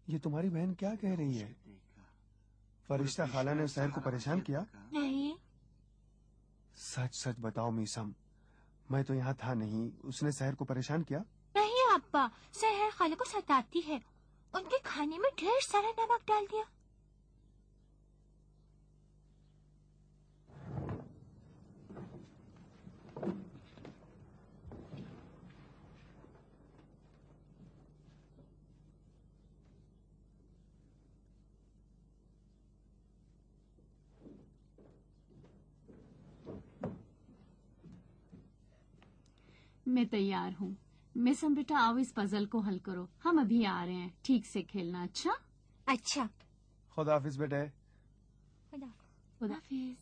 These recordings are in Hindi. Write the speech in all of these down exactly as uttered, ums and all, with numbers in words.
ये तुम्हारी बहन क्या कह रही है? फरिश्ता खाला ने सहर को परेशान किया? नहीं। सच सच बताओ मीसम, मैं तो यहाँ था नहीं। उसने सहर को परेशान किया? नहीं अब्बा, सहर खाला को सताती है। उनके खाने में ढेर सारा नमक डाल दिया। मैं तैयार हूँ। मिसम बेटा आओ इस पजल को हल करो। हम अभी आ रहे हैं। ठीक से खेलना। अच्छा अच्छा। खुदा हाफिज बेटे। खुदा खुदा हाफिज।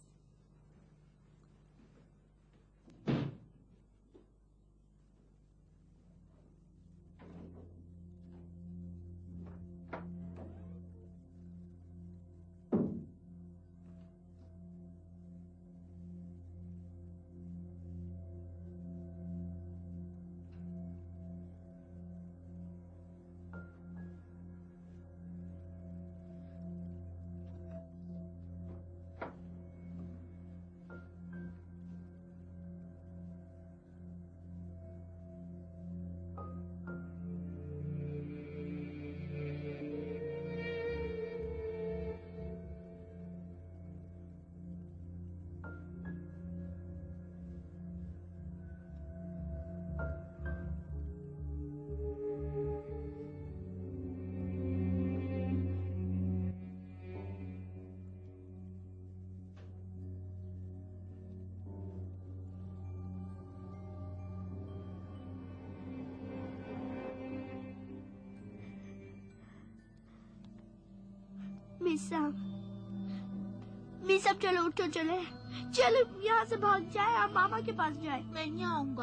मिसम, मिसम चलो उठो, चले चलो यहाँ से भाग जाए और मामा के पास जाए। मैं नहीं आऊंगा।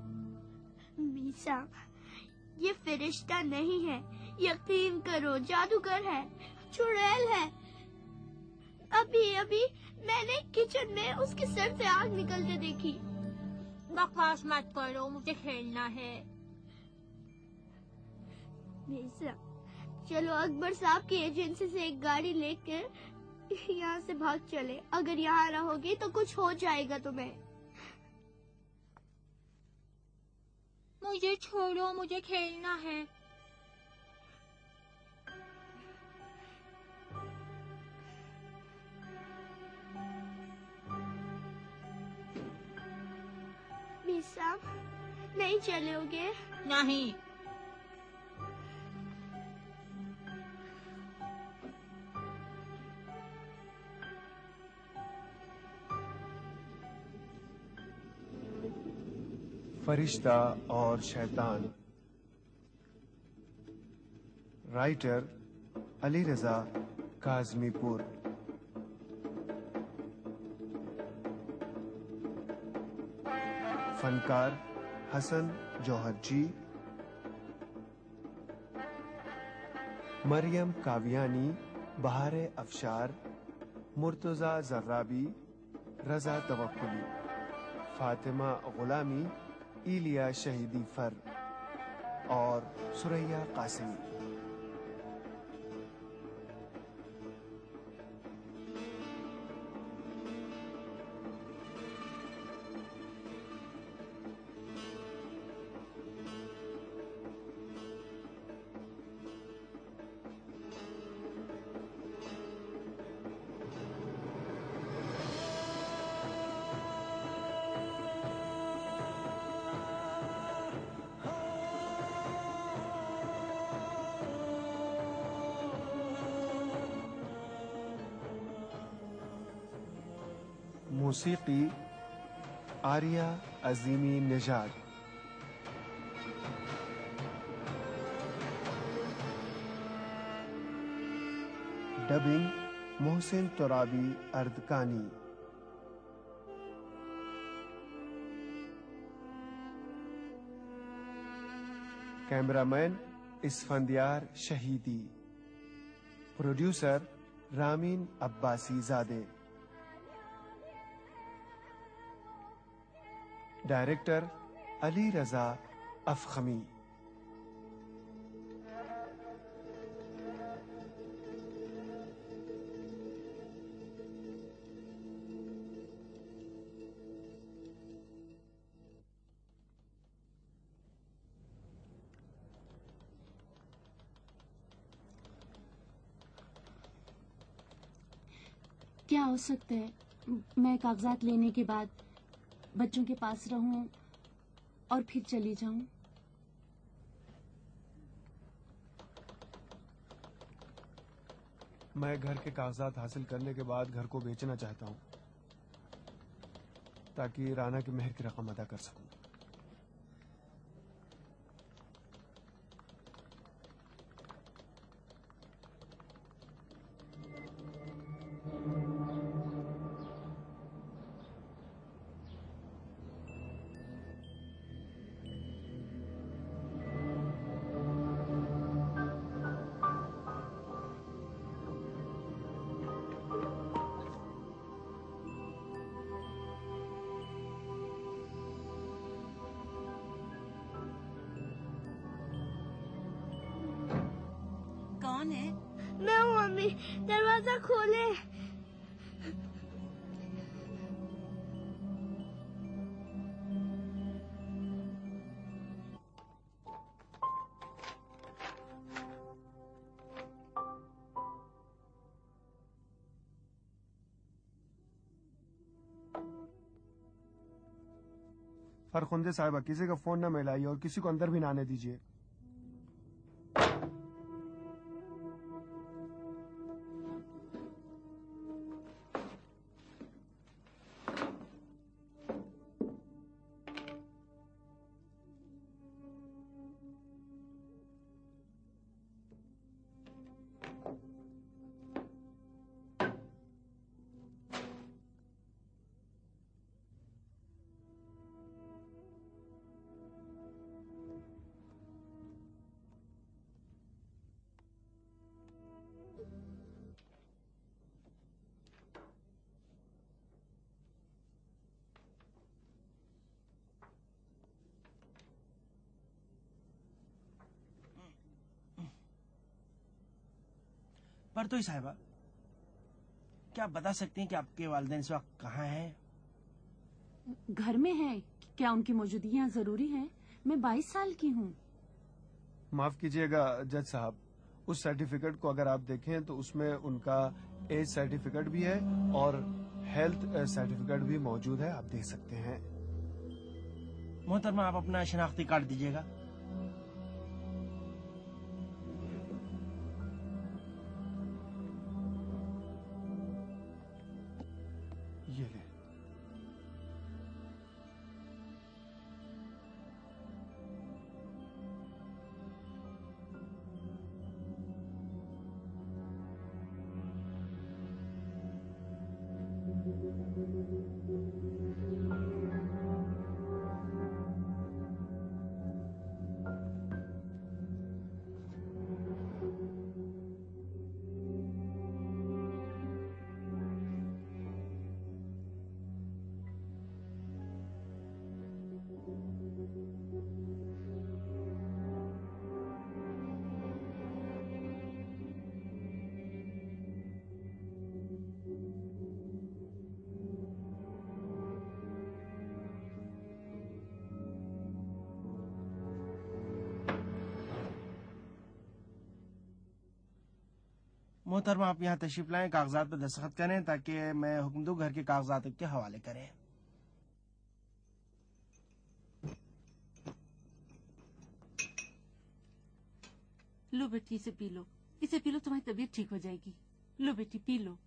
मिसम, ये फरिश्ता नहीं है, यकीन करो, जादूगर है, चुड़ैल है। अभी अभी मैंने किचन में उसके सर से आग निकलते देखी। बकवास मत करो, मुझे खेलना है। मिसम, चलो अकबर साहब की एजेंसी से एक गाड़ी लेकर यहाँ से भाग चले। अगर यहाँ रहोगे तो कुछ हो जाएगा तुम्हें। मुझे छोड़ो, मुझे खेलना है। मिसम, नहीं चलोगे? नहीं। फरिश्ता और शैतान। Writer Ali Reza Kazemipour. फनकार Hasan Joharji, Maryam Kaviani, Bahare Afshar, Murtaza जर्राबी, रजा तवक्कुली, फातिमा गुलामी, इलिया शहीदी फर और सुरैया कासिमी। मौसीकी Arya Azimi Nejad. Dubbing Mohsen Torabi Ardakani. Cameraman Esfandiar Shahidi. Producer Ramin Abbasizadeh. Director Ali Reza Afkhami. क्या हो सकता है? मैं कागजात लेने के बाद बच्चों के पास रहूं और फिर चली जाऊं। मैं घर के कागजात हासिल करने के बाद घर को बेचना चाहता हूँ ताकि राना की मेहर की रकम अदा कर सकूं। कौन है? मैं हूँ मम्मी, दरवाजा खोले। फरखुंदे साहिबा, किसी का फोन न मिलाइए और किसी को अंदर भी ना आने दीजिए। पर तो साहिबा, क्या आप बता सकते हैं कि आपके वालिदैन इस वक्त कहाँ हैं? घर में है। क्या उनकी मौजूदगी यहाँ जरूरी है? मैं बाईस साल की हूँ। माफ कीजिएगा जज साहब, उस सर्टिफिकेट को अगर आप देखें तो उसमें उनका एज सर्टिफिकेट भी है और हेल्थ सर्टिफिकेट भी मौजूद है, आप देख सकते हैं। मोहतरमा, आप अपना शनाख्ती कार्ड दीजिएगा। ये ले। मोहतरमा, आप यहाँ तशरीफ लाएं, कागजात पर दस्तखत करें ताकि मैं हुक्म दूं घर के कागजात के हवाले करें। लो बेटी, इसे पी लो, इसे पी लो, तुम्हारी तबीयत ठीक हो जाएगी। लो बेटी, पी लो।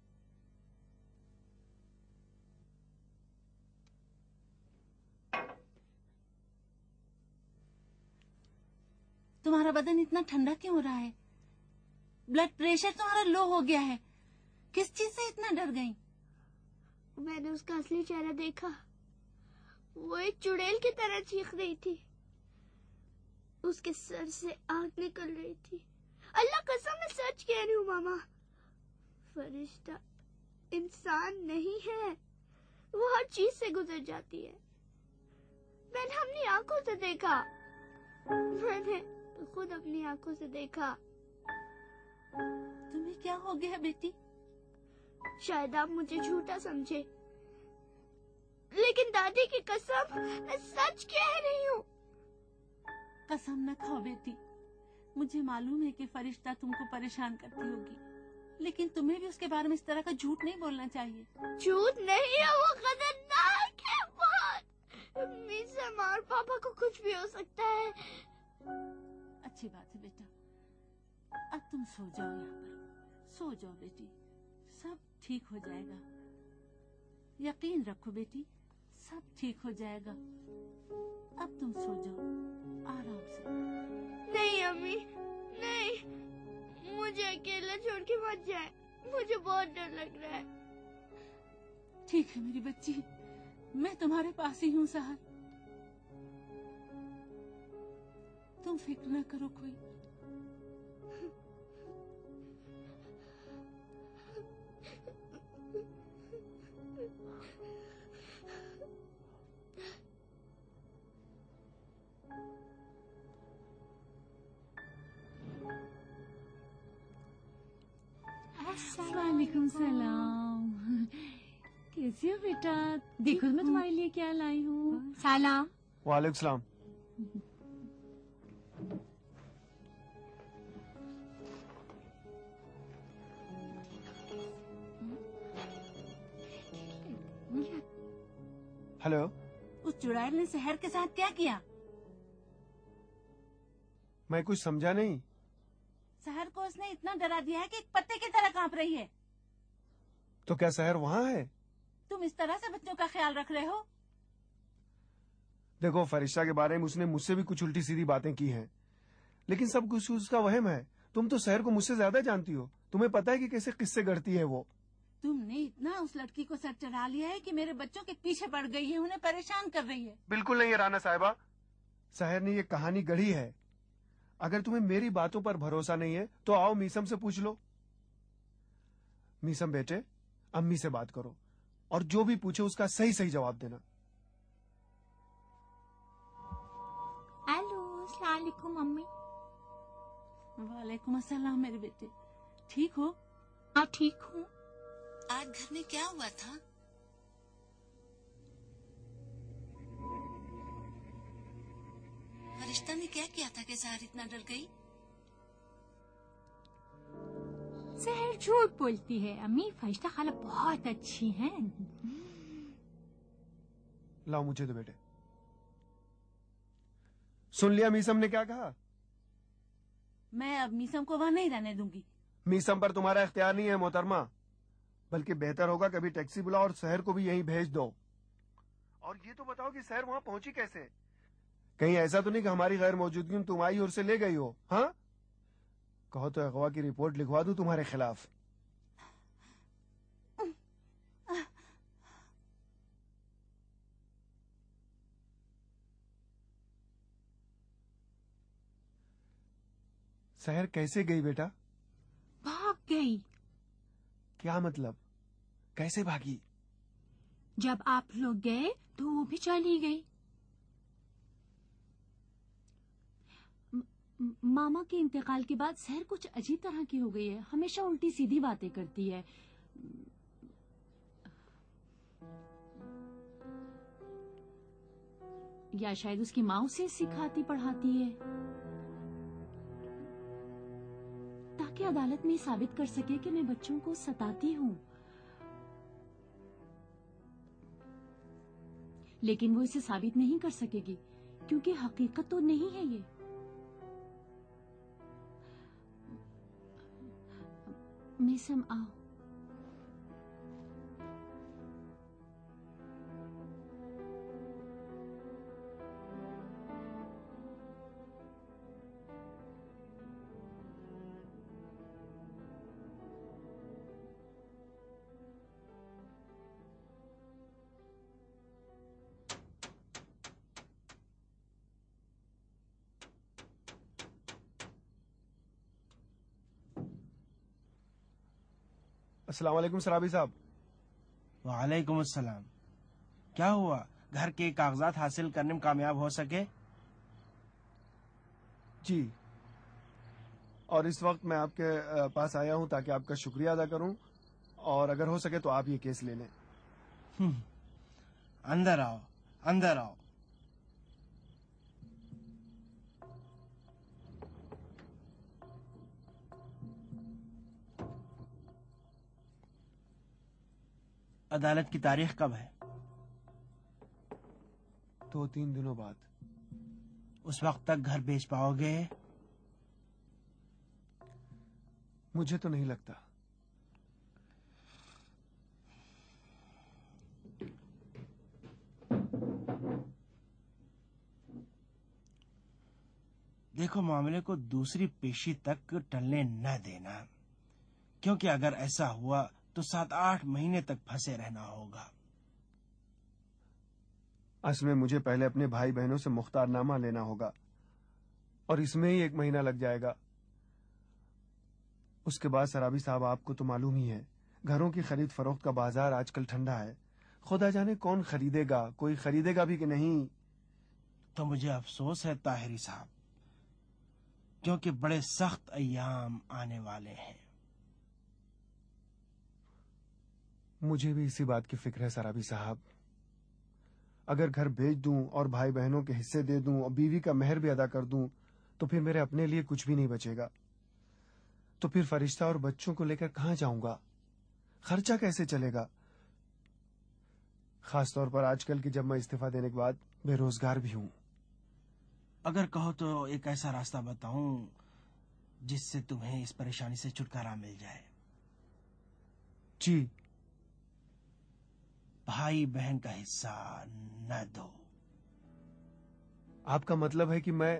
तुम्हारा बदन इतना ठंडा क्यों हो रहा है? ब्लड प्रेशर तुम्हारा लो हो गया है। किस चीज से इतना डर गई? मैंने उसका असली चेहरा देखा। वो एक चुड़ैल की तरह चीख रही थी। उसके सर से आग निकल रही थी। अल्लाह कसम, मैं सच कह रही हूँ मामा। फरिश्ता इंसान नहीं है, वो हर चीज से गुजर जाती है। मैंने अपनी आंखों से देखा, मैंने खुद अपनी आंखों से देखा। तुम्हें क्या हो गया बेटी? शायद आप मुझे झूठा समझे, लेकिन दादी की कसम, मैं सच कह रही हूँ। कसम न खाओ बेटी, मुझे मालूम है कि फरिश्ता तुमको परेशान करती होगी, लेकिन तुम्हें भी उसके बारे में इस तरह का झूठ नहीं बोलना चाहिए। झूठ नहीं है, वो खतरनाक है बहुत। मीसम और पापा को कुछ भी हो सकता है। अच्छी बात है बेटा, अब तुम सो जाओ, यहाँ पर सो जाओ बेटी, सब ठीक हो जाएगा। यकीन रखो बेटी, सब ठीक हो जाएगा। अब तुम सो जाओ आराम से। नहीं अम्मी, नहीं, मुझे अकेला छोड़ के मत जाए, मुझे बहुत डर लग रहा है। ठीक है मेरी बच्ची, मैं तुम्हारे पास ही हूँ सहर, तुम फिक्र न करो कोई। वालेकुम सलाम। कैसी हो बेटा? देखो मैं तुम्हारे लिए क्या लाई हूँ। सलाम। वालेकुम सलाम। हेलो। उस चुड़ैल ने शहर के साथ क्या किया? मैं कुछ समझा नहीं। शहर को उसने इतना डरा दिया है कि एक पत्ते की तरह कांप रही है। तो क्या शहर वहाँ है? तुम इस तरह से बच्चों का ख्याल रख रहे हो? देखो, फरिश्ता के बारे में उसने मुझसे भी कुछ उल्टी सीधी बातें की हैं, लेकिन सब कुछ उसका वहम है। तुम तो शहर को मुझसे ज्यादा जानती हो, तुम्हें पता है कि कैसे किससे गढ़ती है वो। तुमने इतना उस लड़की को सर चढ़ा लिया है कि मेरे बच्चों के पीछे पड़ गई है, उन्हें परेशान कर रही है। बिल्कुल नहीं है राना साहिबा, शहर ने ये कहानी गढ़ी है। अगर तुम्हें मेरी बातों पर भरोसा नहीं है तो आओ मीसम से पूछ लो। मीसम बेटे, अम्मी से बात करो और जो भी पूछे उसका सही सही जवाब देना। हेलो, अस्सलाम वालेकुम मम्मी। वालेकुम अस्सलाम मेरे बेटे, ठीक हो? हाँ ठीक हूँ। आज घर में क्या हुआ था? फरिश्ता ने क्या किया था कि सहर इतना डर गई? सहर झूठ बोलती है अम्मी, फरिश्ता खाला बहुत अच्छी हैं। लाओ मुझे दो बेटे। सुन लिया मीसम ने क्या कहा? मैं अब मीसम को वहाँ नहीं रहने दूंगी। मीसम पर तुम्हारा इख्तियार नहीं है मोहतरमा, बल्कि बेहतर होगा कभी टैक्सी बुलाओ और शहर को भी यहीं भेज दो। और ये तो बताओ कि शहर वहां पहुंची कैसे? कहीं ऐसा तो नहीं कि हमारी गैर मौजूदगी में तुम आई और उसे ले गई हो? हाँ, कहो तो अगवा की रिपोर्ट लिखवा दूं तुम्हारे खिलाफ। शहर कैसे गई बेटा? भाग गई। क्या मतलब? कैसे भागी? जब आप लोग गए तो वो भी चली गई। म- मामा के इंतकाल के बाद सहर कुछ अजीब तरह की हो गई है, हमेशा उल्टी सीधी बातें करती है। या शायद उसकी माँ उसे सिखाती पढ़ाती है ताकि अदालत में साबित कर सके कि मैं बच्चों को सताती हूँ। लेकिन वो इसे साबित नहीं कर सकेगी क्योंकि हकीकत तो नहीं है ये। मीसम आओ। अस्सलाम वालेकुम सराबी साहब। वालेकुम अस्सलाम। क्या हुआ, घर के कागजात हासिल करने में कामयाब हो सके? जी, और इस वक्त मैं आपके पास आया हूं ताकि आपका शुक्रिया अदा करूं और अगर हो सके तो आप ये केस ले लें। हम्म, अंदर आओ, अंदर आओ। अदालत की तारीख कब है? दो तीन दिनों बाद। उस वक्त तक घर बेच पाओगे? मुझे तो नहीं लगता। देखो, मामले को दूसरी पेशी तक टलने न देना, क्योंकि अगर ऐसा हुआ तो सात आठ महीने तक फंसे रहना होगा। असल में मुझे पहले अपने भाई बहनों से मुख्तारनामा लेना होगा और इसमें ही एक महीना लग जाएगा। उसके बाद सराबी साहब, आपको तो मालूम ही है, घरों की खरीद फरोख्त का बाजार आजकल ठंडा है। खुदा जाने कौन खरीदेगा, कोई खरीदेगा भी कि नहीं। तो मुझे अफसोस है ताहिरी साहब, क्योंकि बड़े सख्त अय्याम आने वाले हैं। मुझे भी इसी बात की फिक्र है सराबी साहब। अगर घर बेच दूं और भाई बहनों के हिस्से दे दूं और बीवी का मेहर भी अदा कर दूं तो फिर मेरे अपने लिए कुछ भी नहीं बचेगा। तो फिर फरिश्ता और बच्चों को लेकर कहां जाऊंगा? खर्चा कैसे चलेगा? खासतौर पर आजकल की जब मैं इस्तीफा देने के बाद बेरोजगार भी हूं। अगर कहो तो एक ऐसा रास्ता बताऊं जिससे तुम्हें इस परेशानी से छुटकारा मिल जाए। जी। भाई बहन का हिस्सा न दो। आपका मतलब है कि मैं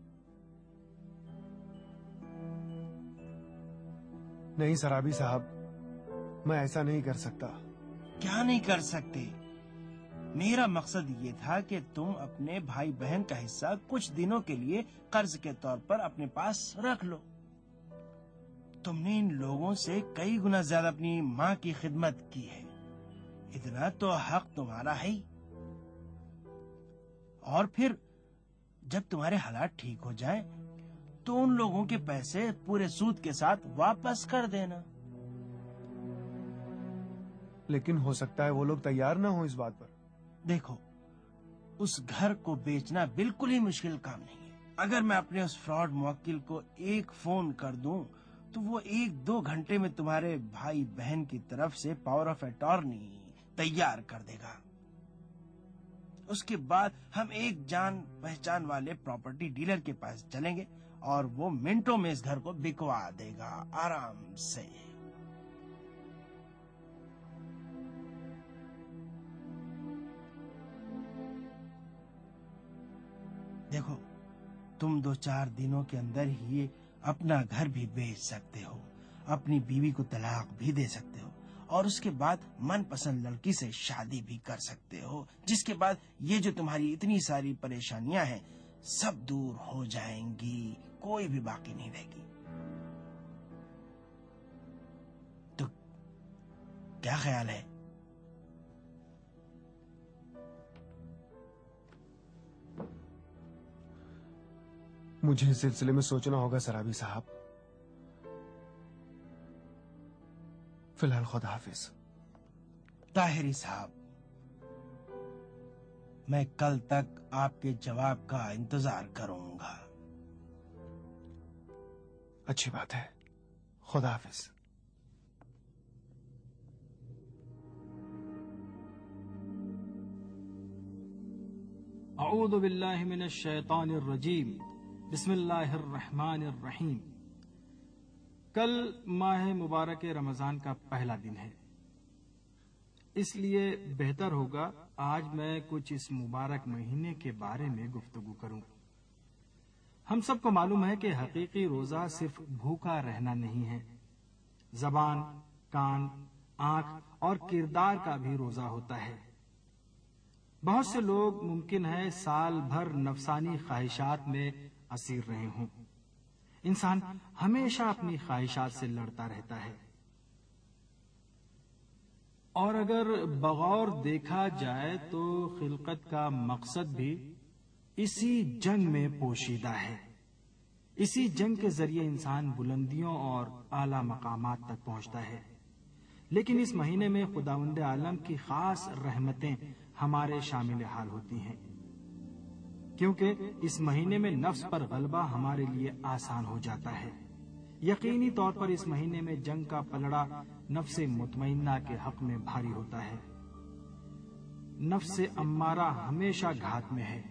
नहीं सराबी साहब, मैं ऐसा नहीं कर सकता। क्या नहीं कर सकते? मेरा मकसद ये था कि तुम अपने भाई बहन का हिस्सा कुछ दिनों के लिए कर्ज के तौर पर अपने पास रख लो। तुमने इन लोगों से कई गुना ज्यादा अपनी माँ की खिदमत की है, इतना तो हक तुम्हारा है ही। और फिर जब तुम्हारे हालात ठीक हो जाएं, तो उन लोगों के पैसे पूरे सूद के साथ वापस कर देना। लेकिन हो सकता है वो लोग तैयार ना हो इस बात पर। देखो, उस घर को बेचना बिल्कुल ही मुश्किल काम नहीं है। अगर मैं अपने उस फ्रॉड मुवक्किल को एक फोन कर दूं, तो वो एक दो घंटे में तुम्हारे भाई बहन की तरफ से पावर ऑफ अटॉर्नी तैयार कर देगा। उसके बाद हम एक जान पहचान वाले प्रॉपर्टी डीलर के पास चलेंगे और वो मिनटों में इस घर को बिकवा देगा आराम से। देखो, तुम दो चार दिनों के अंदर ही अपना घर भी बेच सकते हो, अपनी बीवी को तलाक भी दे सकते हो और उसके बाद मनपसंद लड़की से शादी भी कर सकते हो, जिसके बाद ये जो तुम्हारी इतनी सारी परेशानियां हैं सब दूर हो जाएंगी, कोई भी बाकी नहीं रहेगी। तो क्या ख्याल है? मुझे इस सिलसिले में सोचना होगा सराबी साहब। फिलहाल खुदा हाफिज। ताहिरी साहब, मैं कल तक आपके जवाब का इंतजार करूंगा। अच्छी बात है, खुदा हाफिज। अऊज़ु बिल्लाहि मिनश शैतानिर रजीम, बिस्मिल्लाहिर रहमानिर रहीम। कल माह मुबारक रमजान का पहला दिन है, इसलिए बेहतर होगा आज मैं कुछ इस मुबारक महीने के बारे में गुफ्तगू करूं। हम सबको मालूम है कि हकीकी रोजा सिर्फ भूखा रहना नहीं है, जबान, कान, आंख और किरदार का भी रोजा होता है। बहुत से लोग मुमकिन है साल भर नफसानी ख्वाहिशात में असीर रहे हों। इंसान हमेशा अपनी ख्वाहिशात से लड़ता रहता है और अगर बगौर देखा जाए तो खिलकत का मकसद भी इसी जंग में पोशीदा है। इसी जंग के जरिए इंसान बुलंदियों और आला मकामात तक पहुंचता है। लेकिन इस महीने में खुदावंद आलम की खास रहमतें हमारे शामिल हाल होती हैं, क्योंकि इस महीने में नफ्स पर गलबा हमारे लिए आसान हो जाता है। यकीनी तौर पर इस महीने में जंग का पलड़ा नफ्से मुतमइन्ना के हक में भारी होता है। नफ्से अम्मारा हमेशा घात में है,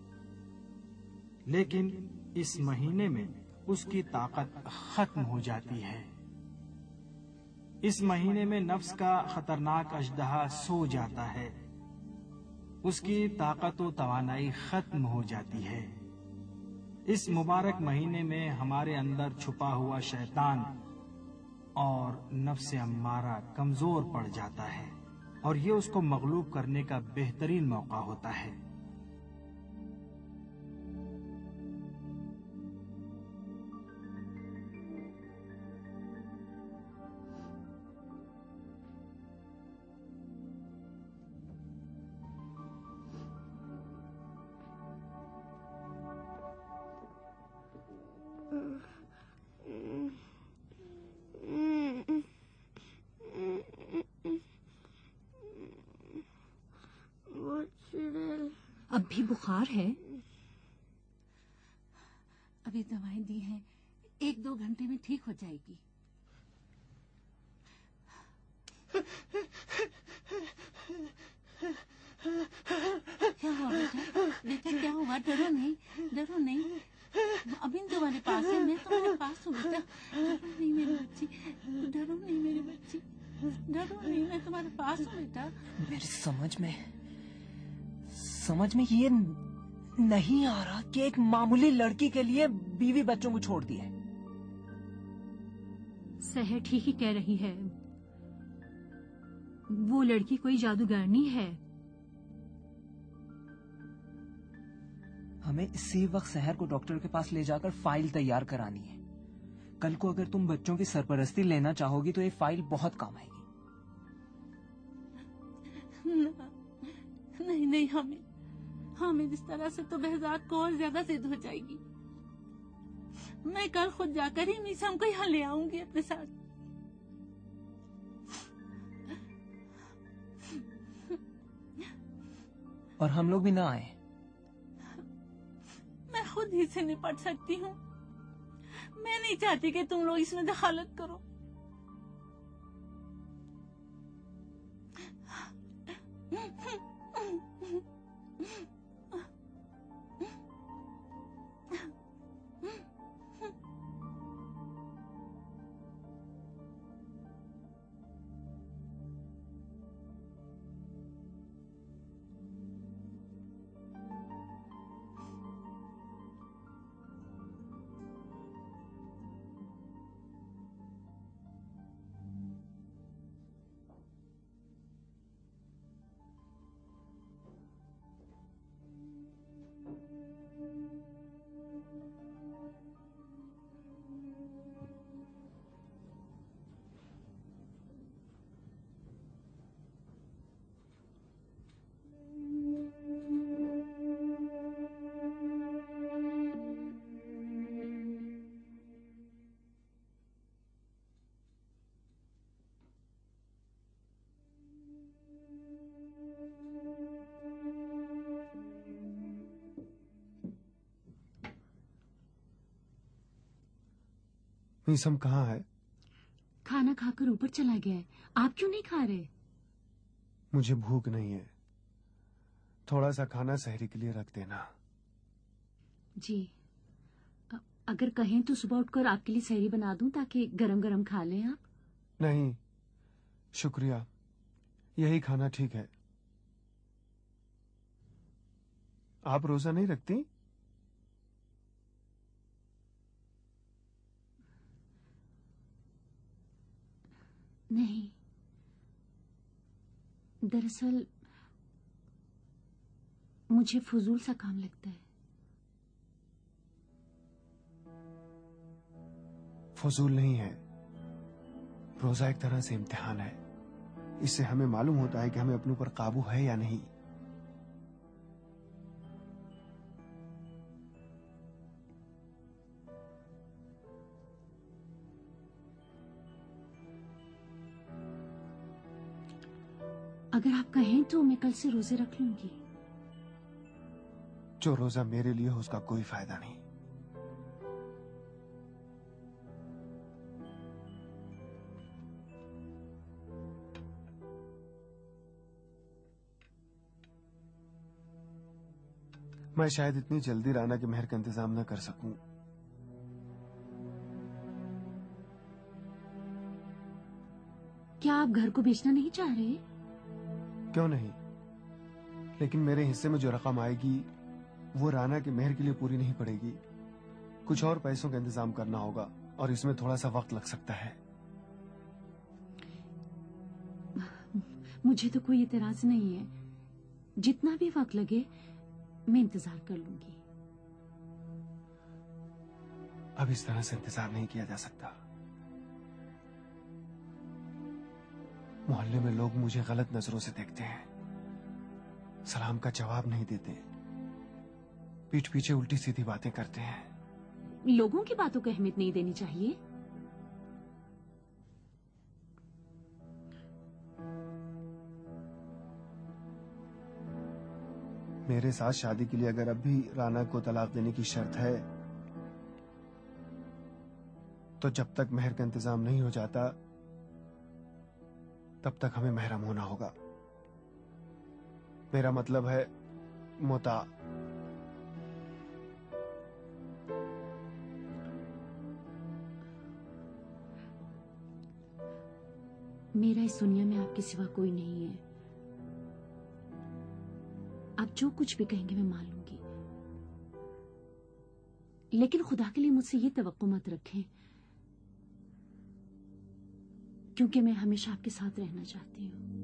लेकिन इस महीने में उसकी ताकत खत्म हो जाती है। इस महीने में नफ्स का खतरनाक अजदहा सो जाता है, उसकी ताकत व तवानाई खत्म हो जाती है। इस मुबारक महीने में हमारे अंदर छुपा हुआ शैतान और नफ्स अम्मारा कमजोर पड़ जाता है और ये उसको मगलूब करने का बेहतरीन मौका होता है। अब भी बुखार है? अभी दवाएं दी हैं, एक दो घंटे में ठीक हो जाएगी। क्या हुआ बेटा? बेटा क्या हुआ? डरो नहीं, डरो नहीं। अभी तुम्हारे पास है, मैं तुम्हारे पास हूँ बेटा। डरो नहीं मेरी बच्ची, डरो नहीं मेरी बच्ची, डरो नहीं, मैं तुम्हारे पास हूँ बेटा। मेरी समझ में समझ में ये नहीं आ रहा कि एक मामूली लड़की के लिए बीवी बच्चों को छोड़ दिए। सहर ठीक ही कह रही है, वो लड़की कोई जादूगरनी है। हमें इसी वक्त सहर को डॉक्टर के पास ले जाकर फाइल तैयार करानी है। कल को अगर तुम बच्चों की सरपरस्ती लेना चाहोगी तो ये फाइल बहुत काम आएगी। नहीं नहीं, हमें हमें इस तरह से तो बहजात को और ज्यादा जिद हो जाएगी। मैं कल खुद जाकर ही मीसम को यहाँ ले आऊंगी अपने साथ। और हम लोग भी ना आए? मैं खुद ही से निपट सकती हूँ। मैं नहीं चाहती कि तुम लोग इसमें दखालत करो। मीसम कहाँ है? खाना खाकर ऊपर चला गया है। आप क्यों नहीं खा रहे? मुझे भूख नहीं है, थोड़ा सा खाना सहरी के लिए रख देना। जी, अगर कहें तो सुबह उठकर आपके लिए सहरी बना दूं ताकि गरम गरम खा लें आप। नहीं शुक्रिया, यही खाना ठीक है। आप रोजा नहीं रखती? नहीं, दरअसल मुझे फजूल सा काम लगता है। फजूल नहीं है, रोजा एक तरह से इम्तिहान है। इससे हमें मालूम होता है कि हमें अपने ऊपर काबू है या नहीं। अगर आप कहें तो मैं कल से रोजे रख लूंगी। जो रोजा मेरे लिए हो उसका कोई फायदा नहीं। मैं शायद इतनी जल्दी राना के मेहर का इंतजाम न कर सकूं। क्या आप घर को बेचना नहीं चाह रहे? क्यों नहीं, लेकिन मेरे हिस्से में जो रकम आएगी वो राना के मेहर के लिए पूरी नहीं पड़ेगी। कुछ और पैसों का इंतजाम करना होगा और इसमें थोड़ा सा वक्त लग सकता है। मुझे तो कोई इतराज नहीं है, जितना भी वक्त लगे मैं इंतजार कर लूंगी। अब इस तरह से इंतजार नहीं किया जा सकता। मोहल्ले में लोग मुझे गलत नजरों से देखते हैं, सलाम का जवाब नहीं देते, पीठ पीछे उल्टी सीधी बातें करते हैं। लोगों की बातों को अहमियत नहीं देनी चाहिए। मेरे साथ शादी के लिए अगर अब भी राना को तलाक देने की शर्त है तो जब तक मेहर का इंतजाम नहीं हो जाता तब तक हमें महरम होना होगा। मेरा मतलब है मुता। मेरा इस दुनिया में आपके सिवा कोई नहीं है। आप जो कुछ भी कहेंगे मैं मान लूंगी, लेकिन खुदा के लिए मुझसे ये तवक्को मत रखें, क्योंकि मैं हमेशा आपके साथ रहना चाहती हूँ।